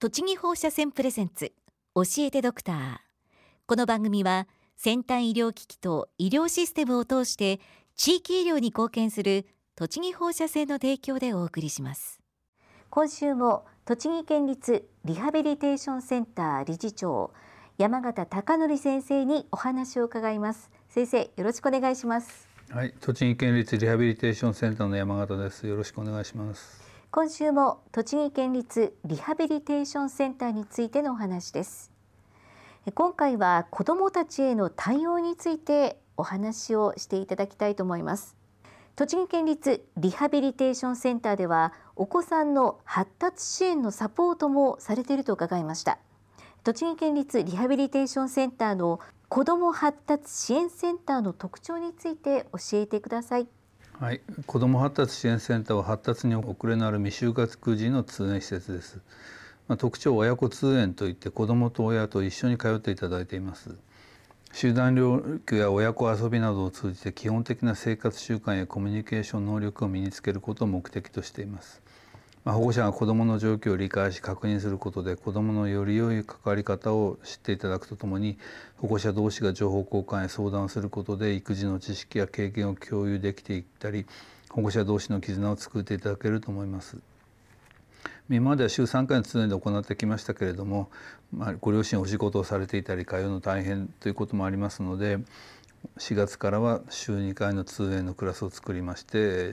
栃木放射線プレゼンツ教えてドクター。この番組は先端医療機器と医療システムを通して地域医療に貢献する栃木放射線の提供でお送りします。今週も栃木県立リハビリテーションセンター理事長山形貴則先生にお話を伺います。先生、よろしくお願いします。 はい、栃木県立リハビリテーションセンターの山形です。よろしくお願いします。 今週も栃木県立リハビリテーションセンターについてのお話です。今回は子どもたちへの対応についてお話をしていただきたいと思います。栃木県立リハビリテーションセンターではお子さんの発達支援のサポートもされていると伺いました。栃木県立リハビリテーションセンターの子ども発達支援センターの特徴について教えてください。 はい、子ども発達支援センターは発達に遅れのある未就学児の通園施設です。特徴は親子通園といって子どもと親と一緒に通っていただいています。集団療育や親子遊びなどを通じて基本的な生活習慣やコミュニケーション能力を身につけることを目的としています。保護者が子どもの状況を理解し確認することで子どものより良い関わり方を知っていただくとともに、保護者同士が情報交換や相談をすることで育児の知識や経験を共有できていったり、保護者同士の絆を作っていただけると思います。今までは週3回の通園で行ってきましたけれども、ご両親お仕事をされていたり通うの大変ということもありますので、4月からは週2回の通園のクラスを作りまして、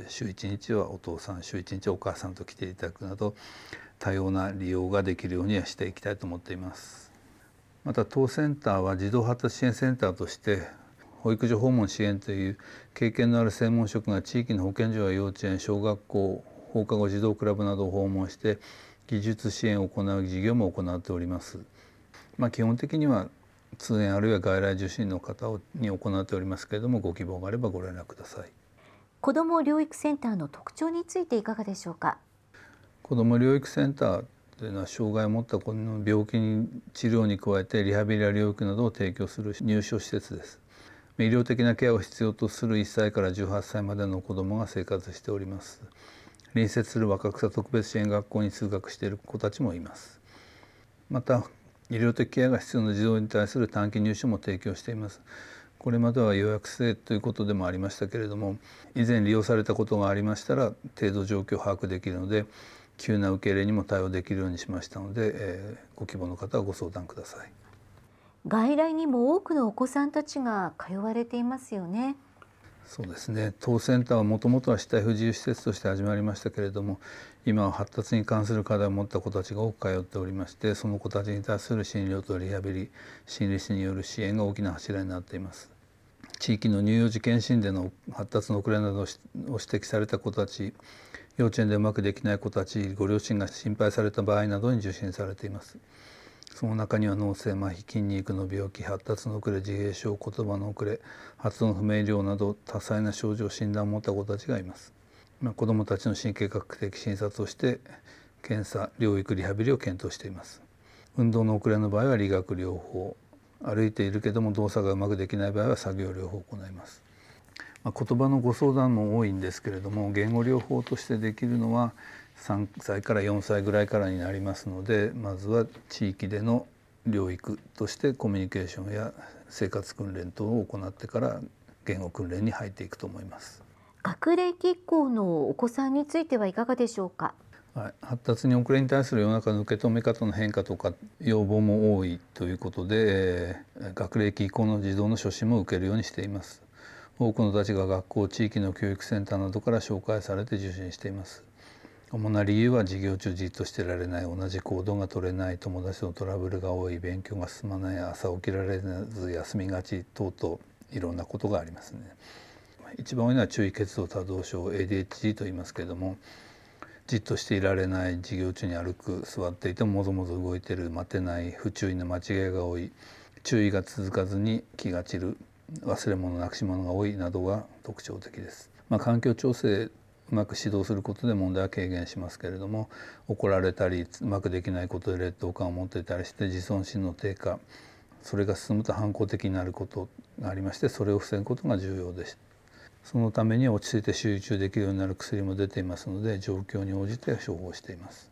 週1日はお父さん、週1日はお母さんと来ていただくなど多様な利用ができるようにはしていきたいと思っています。また当センターは児童発達支援センターとして保育所訪問支援という経験のある専門職が地域の保健所や幼稚園、小学校、放課後児童クラブなどを訪問して技術支援を行う事業も行っております。基本的には通園あるいは外来受診の方に行っておりますけれども、ご希望があればご連絡ください。 子ども療育センターの特徴についていかがでしょうか。 子ども療育センターというのは障害を持った子の病気に治療に加えてリハビリや療育などを提供する入所施設です。医療的なケアを必要とする1歳から18歳までの子どもが生活しております。隣接する若草特別支援学校に通学している子たちもいます。また医療的ケアが必要な児童に対する短期入所も提供しています。これまでは予約制ということでもありましたけれども、以前利用されたことがありましたら程度状況を把握できるので、急な受け入れにも対応できるようにしましたので、ご希望の方はご相談ください。 外来にも多くのお子さんたちが通われていますよね。 そうですね。当センターはもともとは肢体不自由施設として始まりましたけれども、今は発達に関する課題を持った子たちが多く通っておりまして、その子たちに対する診療とリハビリ、心理師による支援が大きな柱になっています。地域の乳幼児検診での発達の遅れなどを指摘された子たち、幼稚園でうまくできない子たち、ご両親が心配された場合などに受診されています。その中には脳性麻痺、筋肉の病気、発達の遅れ、自閉症、言葉の遅れ、発音不明瞭など多彩な症状、診断を持った子たちがいます。子どもたちの神経科学的診察をして検査、療育、リハビリを検討しています。運動の遅れの場合は理学療法、歩いているけども動作がうまくできない場合は作業療法を行います。言葉のご相談も多いんですけれども、言語療法としてできるのは3歳から4歳ぐらいからになりますので、まずは地域での療育としてコミュニケーションや生活訓練等を行ってから言語訓練に入っていくと思います。 学齢期以降のお子さんについてはいかがでしょうか。 発達に遅れに対する世の中の受け止め方の変化とか要望も多いということで、学齢期以降の児童の初診も受けるようにしています。多くの子たちが学校、地域の教育センターなどから紹介されて受診しています。主な理由は授業中じっとしてられない、同じ行動が取れない、友達とトラブルが多い、勉強が進まない、朝起きられず休みがち等々いろんなことがありますね。一番多いのは注意欠動多動症 ADHD と言いますけれども、じっとしていられない、授業中に歩く、座っていてももぞもぞ動いている、待てない、不注意な間違いが多い、注意が続かずに気が散る、忘れ物なくし物が多いなどが特徴的です。環境調整うまく指導することで問題は軽減しますけれども、怒られたりうまくできないことで劣等感を持っていたりして自尊心の低下、それが進むと反抗的になることがありまして、それを防ぐことが重要です。そのために落ち着いて集中できるようになる薬も出ていますので、状況に応じて処方しています。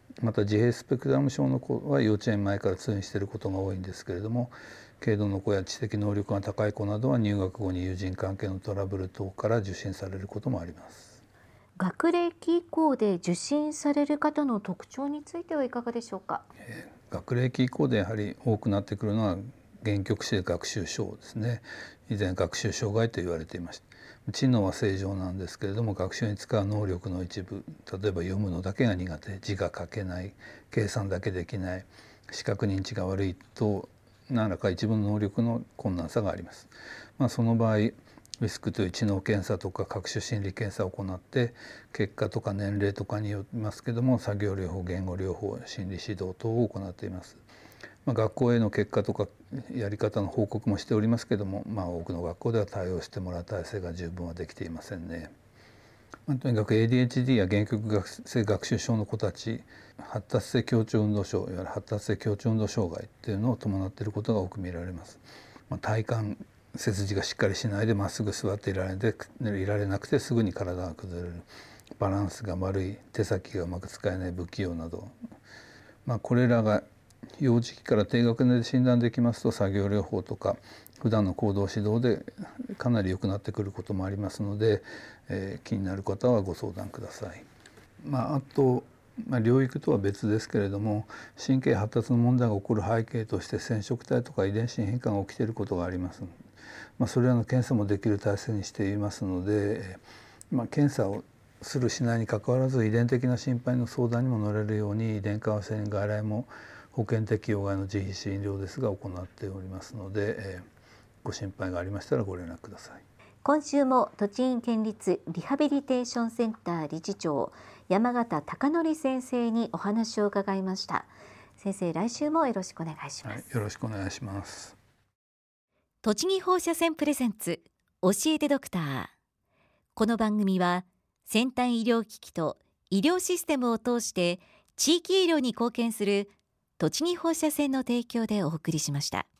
また自閉スペクトラム症の子は幼稚園前から通院していることが多いんですけれども、軽度の子や知的能力が高い子などは入学後に友人関係のトラブル等から受診されることもあります。 学歴以降で受診される方の特徴についてはいかがでしょうか。 学歴以降でやはり多くなってくるのは限局性学習症ですね。以前学習障害と言われていました。知能は正常なんですけれども、学習に使う能力の一部、例えば読むのだけが苦手、字が書けない、計算だけできない、視覚認知が悪いと何らか一部の能力の困難さがあります。その場合リスクという知能検査とか学習心理検査を行って、結果とか年齢とかによりますけども、作業療法、言語療法、心理指導等を行っています。学校への結果とかやり方の報告もしておりますけども、多くの学校では対応してもらう体制が十分はできていませんね。とにかく ADHD や限局性学習症の子たち、発達性協調運動症、いわゆる発達性協調運動障害っていうのを伴っていることが多く見られます。体幹背筋がしっかりしないでまっすぐ座っていられなくてすぐに体が崩れる、バランスが悪い、手先がうまく使えない、不器用など、これらが幼児期から低学年で診断できますと、作業療法とか普段の行動指導でかなり良くなってくることもありますので、気になる方はご相談ください。あと療育とは別ですけれども、神経発達の問題が起こる背景として染色体とか遺伝子に変化が起きていることがあります。それらの検査もできる体制にしていますので、検査をするしないにかかわらず遺伝的な心配の相談にも乗れるように、遺伝カウンセリング外来も保険適用外の自費診療ですが行っておりますので、ご心配がありましたらご連絡ください。 今週も栃木県立リハビリテーションセンター理事長山形貴則先生にお話を伺いました。先生、来週もよろしくお願いします。 よろしくお願いします。 栃木放射線プレゼンツ教えてドクター。この番組は先端医療機器と医療システムを通して地域医療に貢献する栃木放射線の提供でお送りしました。